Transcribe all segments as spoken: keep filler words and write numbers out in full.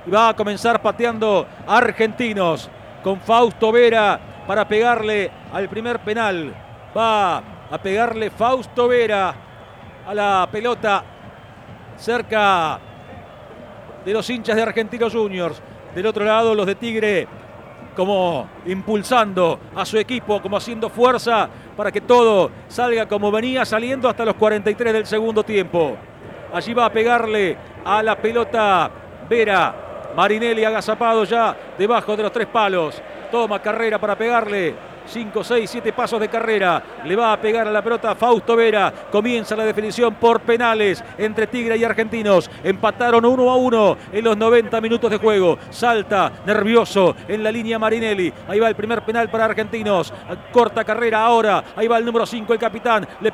Y va a comenzar pateando Argentinos con Fausto Vera para pegarle al primer penal. Va a pegarle Fausto Vera a la pelota cerca de los hinchas de Argentinos Juniors. Del otro lado los de Tigre como impulsando a su equipo, como haciendo fuerza para que todo salga como venía saliendo hasta los cuarenta y tres del segundo tiempo. Allí va a pegarle a la pelota Vera. Marinelli agazapado ya debajo de los tres palos. Toma carrera para pegarle. cinco, seis, siete pasos de carrera. Le va a pegar a la pelota Fausto Vera. Comienza la definición por penales entre Tigre y Argentinos. Empataron uno a uno en los noventa minutos de juego. Salta nervioso en la línea Marinelli. Ahí va el primer penal para Argentinos. Corta carrera ahora. Ahí va el número cinco, el capitán. Le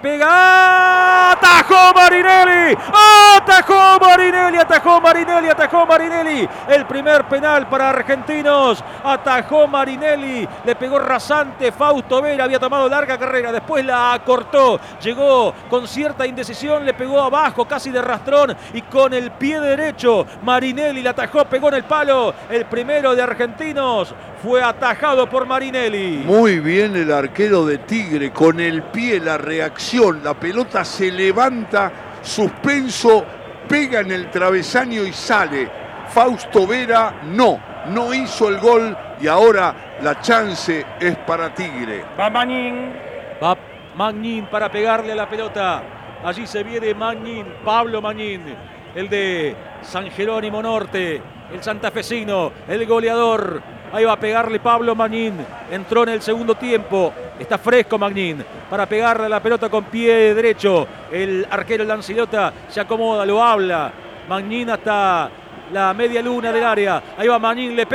pega. ¡Atajó Marinelli! ¡Atajó Marinelli! ¡Atajó Marinelli! ¡Atajó Marinelli! El primer penal para Argentinos. Atajó Marinelli. Le pegó rasante. Fausto Vera había tomado larga carrera, después la acortó, llegó con cierta indecisión, le pegó abajo casi de rastrón y con el pie derecho Marinelli la atajó, pegó en el palo. El primero de Argentinos fue atajado por Marinelli. Muy bien el arquero de Tigre, con el pie, la reacción, la pelota se levanta, suspenso, pega en el travesaño y sale. Fausto Vera no, no hizo el gol y ahora la chance es para Tigre. Va Magnin. Va Magnin para pegarle a la pelota. Allí se viene Magnin, Pablo Magnin, el de San Jerónimo Norte, el santafesino, el goleador. Ahí va a pegarle Pablo Magnin. Entró en el segundo tiempo. Está fresco Magnin para pegarle a la pelota con pie derecho. El arquero Lancilota se acomoda, lo habla. Magnin hasta la media luna del área. Ahí va Magnin, le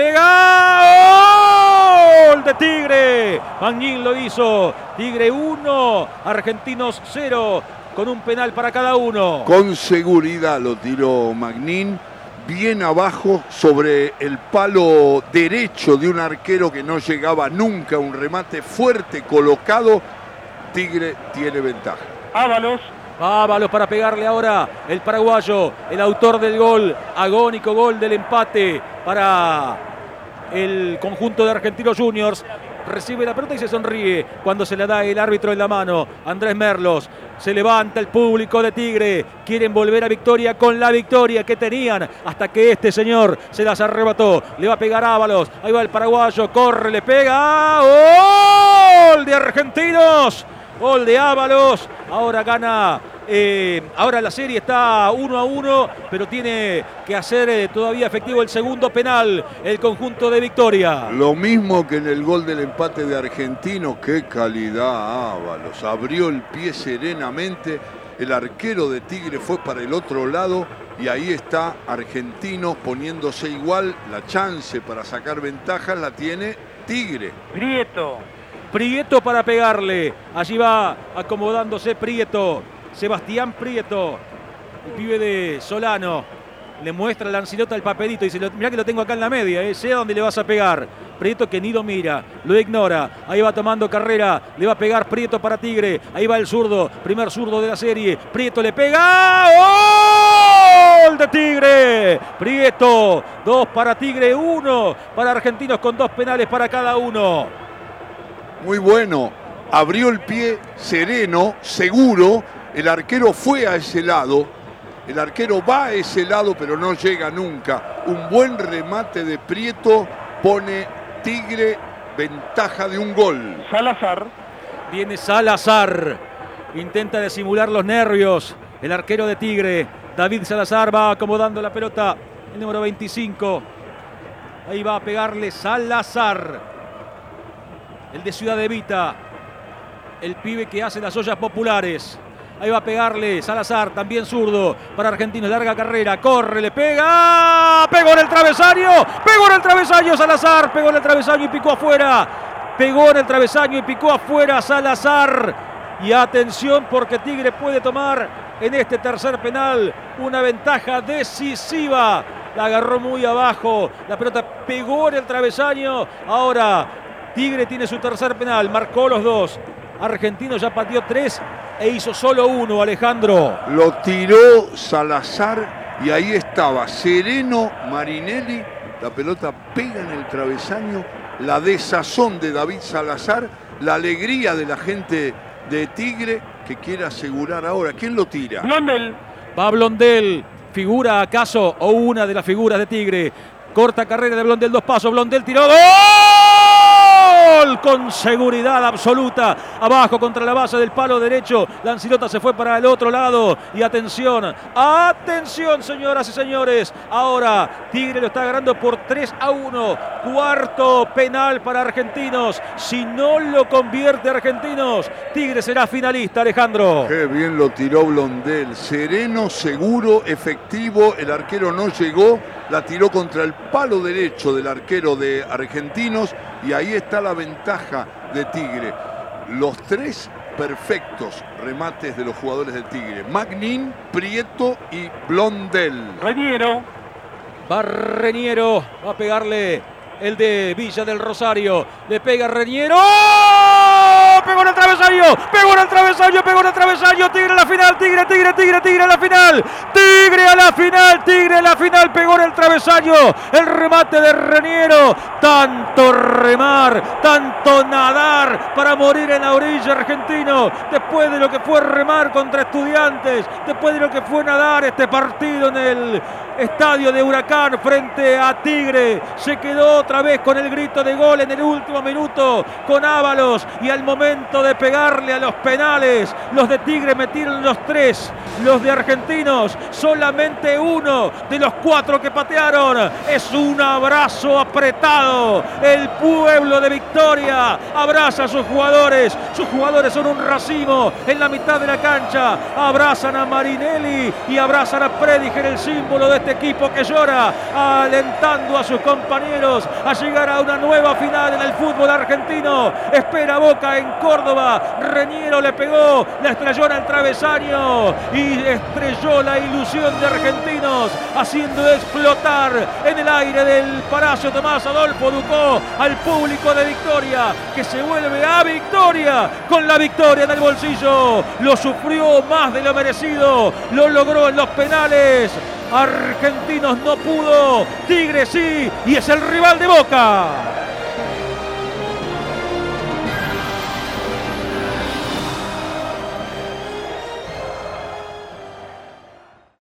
pega. ¡Gol de Tigre! Magnin lo hizo. Tigre uno, Argentinos cero, con un penal para cada uno. Con seguridad lo tiró Magnin, bien abajo sobre el palo derecho de un arquero que no llegaba nunca, un remate fuerte colocado. Tigre tiene ventaja. Ábalos. Ábalos para pegarle ahora el paraguayo, el autor del gol, agónico gol del empate para el conjunto de Argentinos Juniors. Recibe la pelota y se sonríe cuando se le da el árbitro en la mano. Andrés Merlos. Se levanta el público de Tigre. Quieren volver a victoria con la victoria que tenían hasta que este señor se las arrebató. Le va a pegar Ábalos. Ahí va el paraguayo. Corre, le pega. ¡Gol de Argentinos! Gol de Ábalos. Ahora gana. Eh, ahora la serie está uno a uno, pero tiene que hacer eh, todavía efectivo el segundo penal el conjunto de Victoria. Lo mismo que en el gol del empate de Argentinos. Qué calidad Ábalos. Abrió el pie serenamente. El arquero de Tigre fue para el otro lado y ahí está Argentinos poniéndose igual. La chance para sacar ventajas la tiene Tigre. Prieto. Prieto para pegarle. Allí va acomodándose Prieto. Sebastián Prieto, el pibe de Solano, le muestra a Lancilota el papelito y dice, mirá que lo tengo acá en la media, eh, sé a dónde le vas a pegar. Prieto que ni lo mira, lo ignora, ahí va tomando carrera, le va a pegar Prieto para Tigre, ahí va el zurdo, primer zurdo de la serie, Prieto le pega, ¡gol de Tigre! Prieto, dos para Tigre, uno para Argentinos con dos penales para cada uno. Muy bueno, abrió el pie sereno, seguro. El arquero fue a ese lado, el arquero va a ese lado pero no llega nunca. Un buen remate de Prieto pone Tigre ventaja de un gol. Salazar. Viene Salazar, intenta disimular los nervios. El arquero de Tigre, David Salazar, va acomodando la pelota, el número veinticinco. Ahí va a pegarle Salazar, el de Ciudad Evita, el pibe que hace las ollas populares. Ahí va a pegarle Salazar, también zurdo para Argentinos, larga carrera, corre, le pega, pegó en el travesaño, pegó en el travesaño Salazar, pegó en el travesaño y picó afuera, pegó en el travesaño y picó afuera Salazar. Y atención porque Tigre puede tomar en este tercer penal una ventaja decisiva. La agarró muy abajo, la pelota pegó en el travesaño, ahora Tigre tiene su tercer penal, marcó los dos. Argentino ya pateó tres e hizo solo uno, Alejandro. Lo tiró Salazar y ahí estaba Sereno Marinelli, la pelota pega en el travesaño, la desazón de David Salazar, la alegría de la gente de Tigre que quiere asegurar ahora. ¿Quién lo tira? Blondel. Va Blondel, figura acaso o una de las figuras de Tigre. Corta carrera de Blondel, dos pasos, Blondel tiró, ¡gol! Con seguridad absoluta, abajo contra la base del palo derecho. Lancilota se fue para el otro lado y atención, atención señoras y señores. Ahora Tigre lo está ganando por tres a uno. Cuarto penal para Argentinos. Si no lo convierte Argentinos, Tigre será finalista, Alejandro. Qué bien lo tiró Blondel. Sereno, seguro, efectivo. El arquero no llegó. La tiró contra el palo derecho del arquero de Argentinos y ahí está la ventaja de Tigre. Los tres perfectos remates de los jugadores de Tigre: Magnin, Prieto y Blondel. Reñero. Va Reñero, va a pegarle el de Villa del Rosario. Le pega Reñero. ¡Oh! Pegó en el travesaño, pegó en el travesaño, pegó en el travesaño. Tigre a la final, Tigre, Tigre, Tigre, Tigre a la final. Tigre a la final, Tigre a la final. Pegó en el travesaño. El remate de Reñero. Tanto remar, tanto nadar para morir en la orilla, Argentino. Después de lo que fue remar contra Estudiantes, después de lo que fue nadar este partido en el estadio de Huracán frente a Tigre, se quedó otra vez con el grito de gol en el último minuto con Ábalos y al momento de pegarle a los penales, los de Tigre metieron los tres, los de Argentinos solamente uno de los cuatro que patearon. Es un abrazo apretado. El pueblo de Victoria abraza a sus jugadores, sus jugadores son un racimo en la mitad de la cancha, abrazan a Marinelli y abrazan a Prediger, el símbolo de este equipo que llora, alentando a sus compañeros a llegar a una nueva final en el fútbol argentino. Espera Boca en Córdoba. Reñero le pegó, la estrelló en el travesaño y estrelló la ilusión de Argentinos, haciendo explotar en el aire del Palacio Tomás Adolfo Ducó al público de Victoria, que se vuelve a Victoria con la victoria en el bolsillo. Lo sufrió más de lo merecido, lo logró en los penales. Argentinos no pudo, Tigre sí, y es el rival de Boca.